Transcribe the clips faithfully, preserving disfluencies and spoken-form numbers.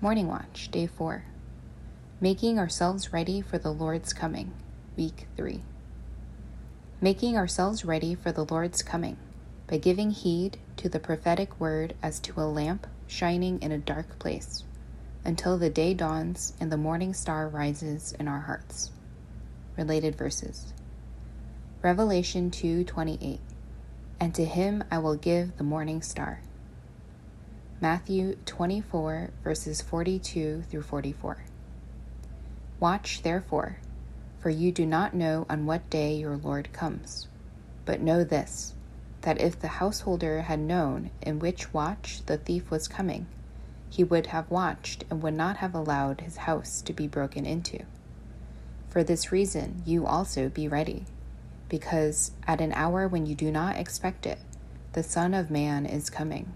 Morning Watch, Day four. Making ourselves ready for the Lord's coming, Week three. Making ourselves ready for the Lord's coming by giving heed to the prophetic word as to a lamp shining in a dark place, until the day dawns and the morning star rises in our hearts. Related verses. Revelation two twenty-eight. And to him I will give the morning star. Matthew twenty-four, verses forty-two through forty-four. Watch therefore, for you do not know on what day your Lord comes. But know this, that if the householder had known in which watch the thief was coming, he would have watched and would not have allowed his house to be broken into. For this reason you also be ready, because at an hour when you do not expect it, the Son of Man is coming.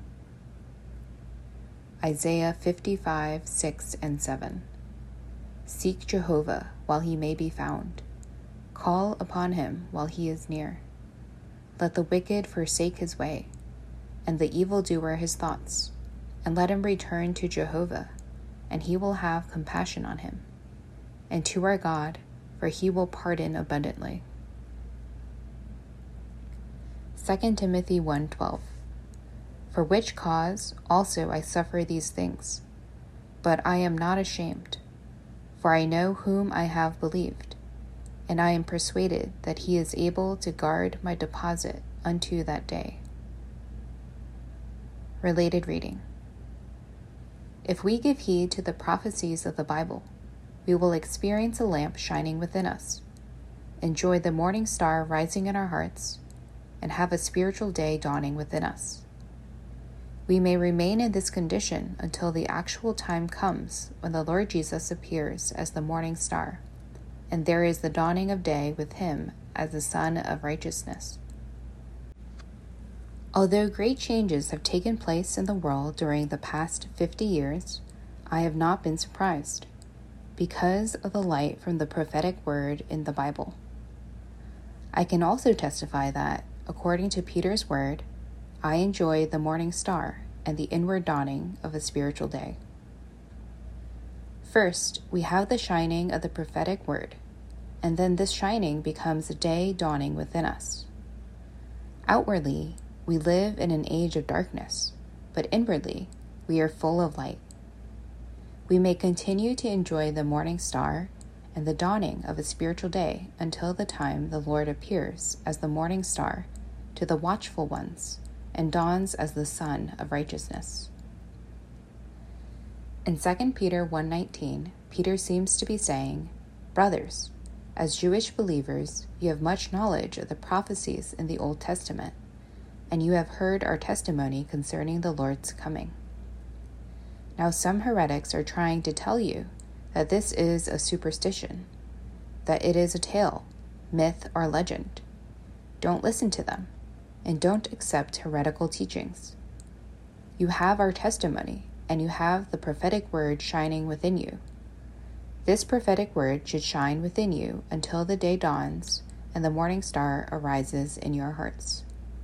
Isaiah fifty-five, six and seven. Seek Jehovah while he may be found. Call upon him while he is near. Let the wicked forsake his way, and the evildoer his thoughts, and let him return to Jehovah, and he will have compassion on him, and to our God, for he will pardon abundantly. Second Timothy one twelve. For which cause also I suffer these things, but I am not ashamed, for I know whom I have believed, and I am persuaded that he is able to guard my deposit unto that day. Related reading. If we give heed to the prophecies of the Bible, we will experience a lamp shining within us, enjoy the morning star rising in our hearts, and have a spiritual day dawning within us. We may remain in this condition until the actual time comes when the Lord Jesus appears as the morning star, and there is the dawning of day with him as the Son of Righteousness. Although great changes have taken place in the world during the past fifty years, I have not been surprised, because of the light from the prophetic word in the Bible. I can also testify that, according to Peter's word, I enjoy the morning star and the inward dawning of a spiritual day. First, we have the shining of the prophetic word, and then this shining becomes a day dawning within us. Outwardly, we live in an age of darkness, but inwardly, we are full of light. We may continue to enjoy the morning star and the dawning of a spiritual day until the time the Lord appears as the morning star to the watchful ones and dawns as the Son of Righteousness. In Second Peter one nineteen, Peter seems to be saying, Brothers, as Jewish believers, you have much knowledge of the prophecies in the Old Testament, and you have heard our testimony concerning the Lord's coming. Now some heretics are trying to tell you that this is a superstition, that it is a tale, myth, or legend. Don't listen to them, and don't accept heretical teachings. You have our testimony, and you have the prophetic word shining within you. This prophetic word should shine within you until the day dawns and the morning star arises in your hearts.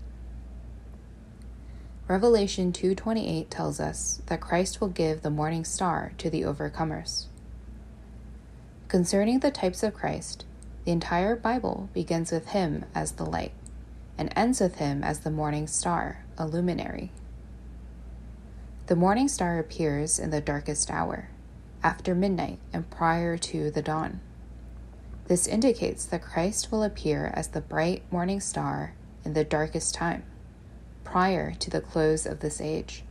Revelation two twenty-eight tells us that Christ will give the morning star to the overcomers. Concerning the types of Christ, the entire Bible begins with him as the light, and ends with him as the morning star, a luminary. The morning star appears in the darkest hour, after midnight and prior to the dawn. This indicates that Christ will appear as the bright morning star in the darkest time, prior to the close of this age.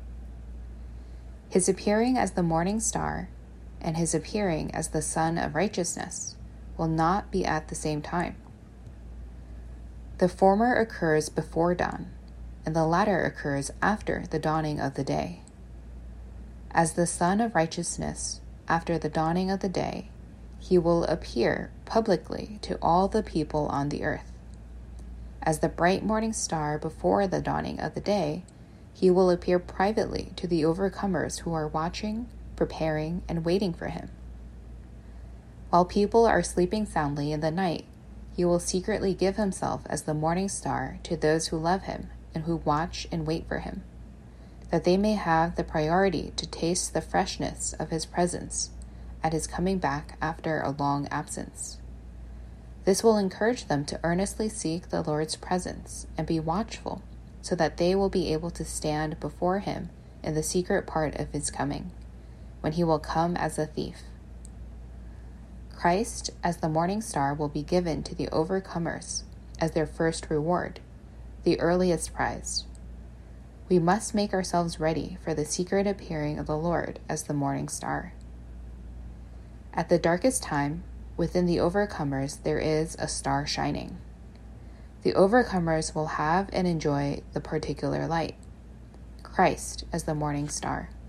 His appearing as the morning star and his appearing as the Son of Righteousness will not be at the same time. The former occurs before dawn, and the latter occurs after the dawning of the day. As the Son of Righteousness, after the dawning of the day, he will appear publicly to all the people on the earth. As the bright morning star before the dawning of the day, he will appear privately to the overcomers who are watching, preparing, and waiting for him. While people are sleeping soundly in the night, he will secretly give himself as the morning star to those who love him and who watch and wait for him, that they may have the priority to taste the freshness of his presence at his coming back after a long absence. This will encourage them to earnestly seek the Lord's presence and be watchful, so that they will be able to stand before him in the secret part of his coming, when he will come as a thief. Christ as the morning star will be given to the overcomers as their first reward, the earliest prize. We must make ourselves ready for the secret appearing of the Lord as the morning star. At the darkest time, within the overcomers there is a star shining. The overcomers will have and enjoy the particular light, Christ as the morning star.